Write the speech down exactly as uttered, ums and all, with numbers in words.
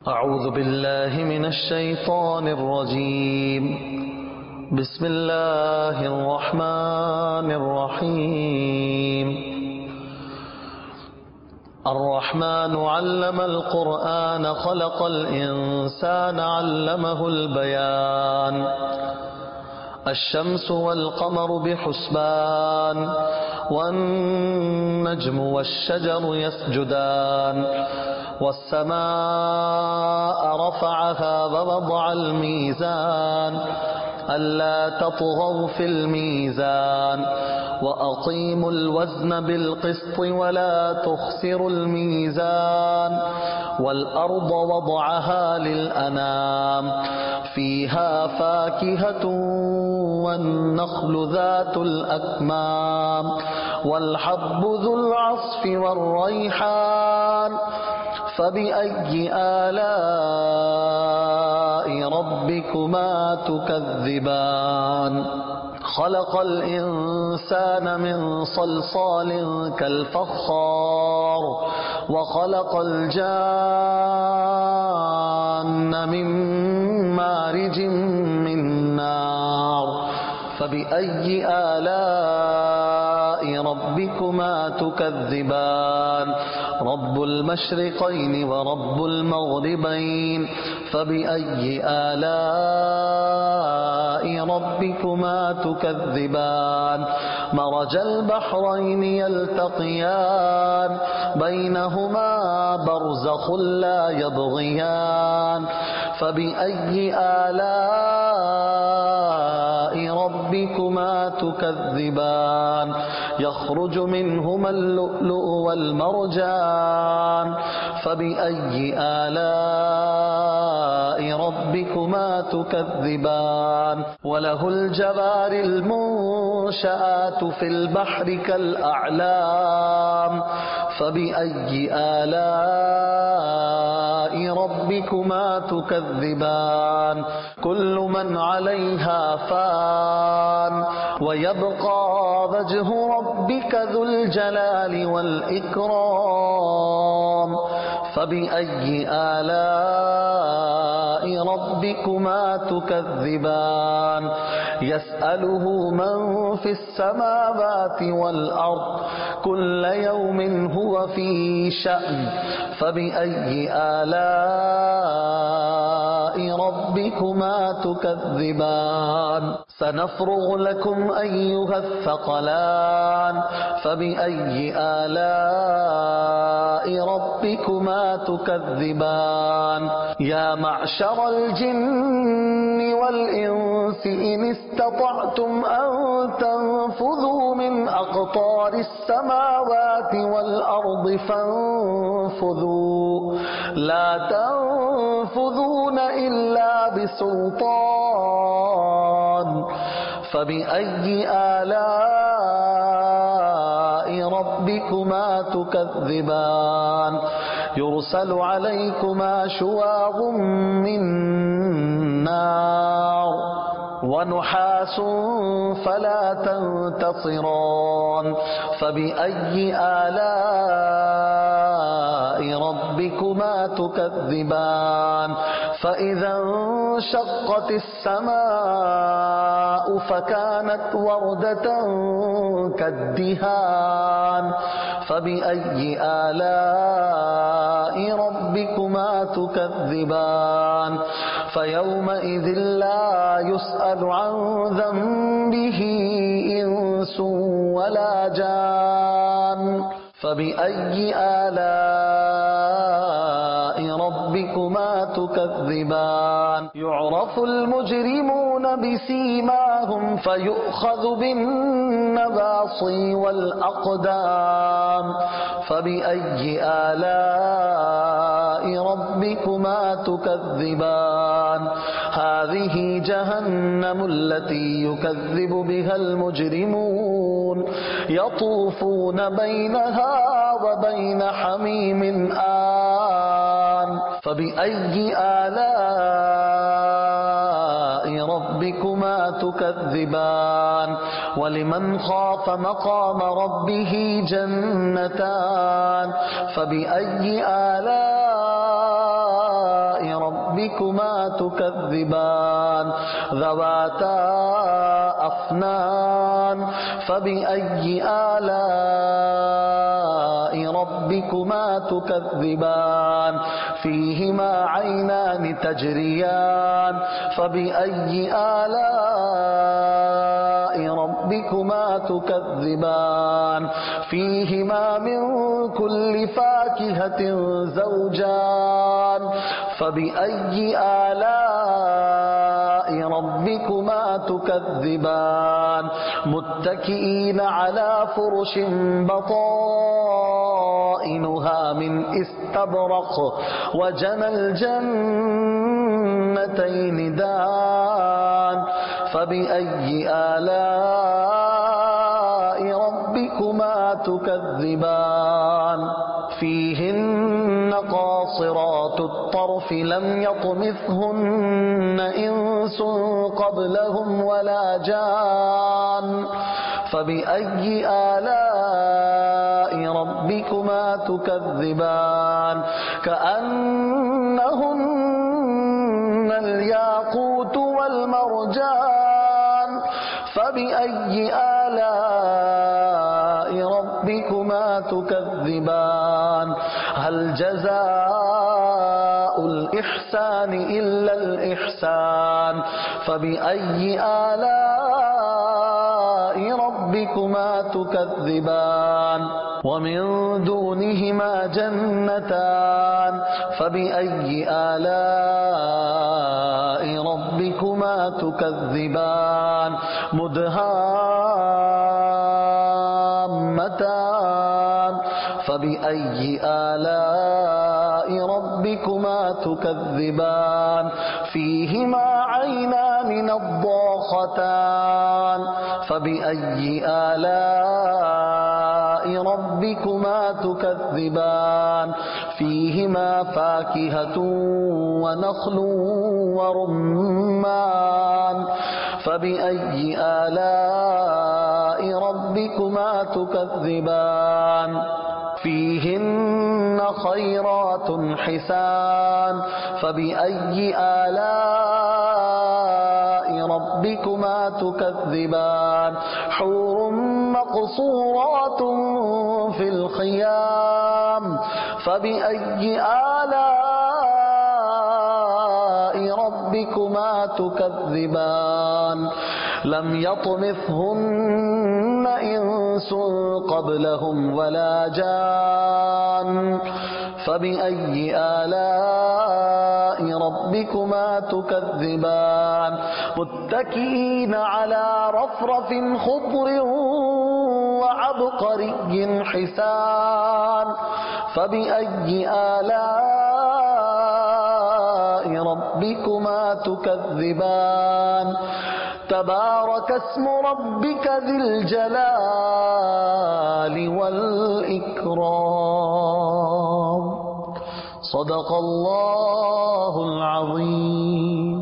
अऊज़ु बिल्लाहि मिनश शैतानिर रजीम। बिस्मिल्लाहिर रहमानिर रहीम। अर्रहमानु अल्लमल क़ुरआन ख़लक़ल इंसान अल्लमहुल बयान। अश्शम्सु वल क़मरु बिहुस्बान वन्नज्मु वश्शजरु यस्जुदान वस्समाअ रफ़अहा ववضअल मीज़ान अल्ला तत्ग़व फ़िल मीज़ान वअक़ीमुल वज़्न बिलक़िस्ति वला तुख़्सिरुल मीज़ान वल अर्ज़ वضعहा लिलअनाम फ़ीहा फ़ाकिहतुन वन्नख़्लु ज़ातुल अक्माम वल हब्बु ज़ुल अस्फ़ि वर्रैहान फ़बिअय्यि आलाइ रब्बिकुमा तुकज़्ज़िबान। ख़लक़ल इंसान मिन सलसालिन कल्फ़ख़्ख़ार वख़लक़ल जान्न मिन मारिजिम मिन नार फ़बिअय्यि आलाइ रब्बिकुमा तुकज़्ज़िबान। रब्बुल मशरिक़ैनि व रब्बुल मग़रिबैन फ़बिअय्यि आलाइ रब्बिकुमा तुकज़्ज़िबान। मरजल बहरैनि यल्तक़ियान बैनहुमा बरज़ख़ुन ला यबग़ियान फ़बिअय्यि आलाइ रब्बिकुमा तुकज़्ज़िबान। यख़्रुजु मिनहुमा अल-लुअ्लुअु वल-मरजान फ़बिअय्यि आलाइ रब्बिकुमा तुकज़्ज़िबान। वलहुल जवारिल मुंशआतु फ़िल बहरि कल-अअलाम फ़बिअय्यि आलाइ रब्बिकुमा तुकज़्ज़िबान। कुल्लु मन अलैहा फ़ान वयब्क़ा वज्हु रब्बिका ज़ुल जलालि वल इकराम फ़बिअय्यि आलाइ रब्बिकुमा तुकज़्ज़िबान। यसअलुहु मन फ़िस समावाति वल अर्ज़ कुल्ल यौमिन हुव फ़ी शअन फ़बिअय्यि आलाइ रब्बिकुमा तुकज़्ज़िबान। सनफ़्रुग़ु लकुम अय्युहस-सक़लान फ़बिअय्यि आलाइ रब्बिकुमा तुकज़्ज़िबान। या मअशरल जिन्नि वल इंसि इन इस्ततअतुम अन तन्फ़ुज़ू मिन अक़तारिस समावाति वल अर्ज़ि फ़न्फ़ुज़ू ला तन्फ़ुज़ून इल्ला बिसुल्तान फ़बिअय्यि आलाइ रब्बिकुमा तुकज़्ज़िबान। युरसलु अलैकुमा शुवाज़ुम मिन नार वनुहासुन फ़ला तंतसिरान फ़बिअय्यि आलाइ रब्बिकुमा तुकज़्ज़िबान। फ़इज़ा इंशक़्क़तिस समाअु फ़कानत वरदतन कद्दिहान फ़बिअय्यि आलाइ रब्बिकुमा तुकज़्ज़िबान। फ़यौमइज़िन ला युस्अलु अन ज़ंबिही इंसुन वला जान फ़बिअय्यि आलाइ रब्बिकुमा तुकज़्ज़िबान। युअरफ़ुल मुजरिमून बिसीमाहुम फ़युअख़ज़ु बिन्नवासी वल अक़दाम फ़बिअय्यि आलाइ रब्बिकुमा तुकज़्ज़िबान। हाज़िही जहन्नमु अल्लती युकज़्ज़िबु बिहल मुजरिमून यतूफ़ून बैनहा व बैन हमीमिन आन फ़बिअय्यि आलाइ रब्बिकुमा तुकज़्ज़िबान। वलिमन ख़ाफ़ मक़ाम रब्बिही जन्नतान फ़बिअय्यि आलाइ ربكما تكذبان ذواتا أفنان فبأي آلاء ربكما تكذبان فيهما عينان تجريان فبأي آلاء ربكما تكذبان فيهما من كل فاكهة زوجان فبأي آلاء ربكما تكذبان متكئين على فرش بطائنها من استبرق وجنى الجنتين دان فبأي آلاء ربكما تكذبان فيهن قاصرات الطرف لم يطمثهن إنس قبلهم ولا جان فبأي آلاء ربكما تكذبان كأنهن الياقوت والمرجان فبأي آلاء ربكما تكذبان هل جزاء الإحسان إلا الإحسان فبأي آلاء ربكما تكذبان ومن دونهما جنتان فبأي آلاء ربكما تكذبان مدهامتان فبأي آلاء ربكما تكذبان فيهما عينان نضاختان فبأي آلاء ربكما تكذبان فيهما فاكهة ونخل ورمان فبأي آلاء ربكما تكذبان فيهن خيرات حسان فبأي آلاء ربكما تكذبان حور مقصورات في الخيام فبأي آلاء ربكما تكذبان لم يطمثهن إنس قبلهم ولا جان فبأي آلاء ربكما تكذبان متكئين على رفرف خضر وعبقري حسان فبأي آلاء ربكما تكذبان تبارك اسم ربك ذي الجلال والإكرام صدق الله العظيم.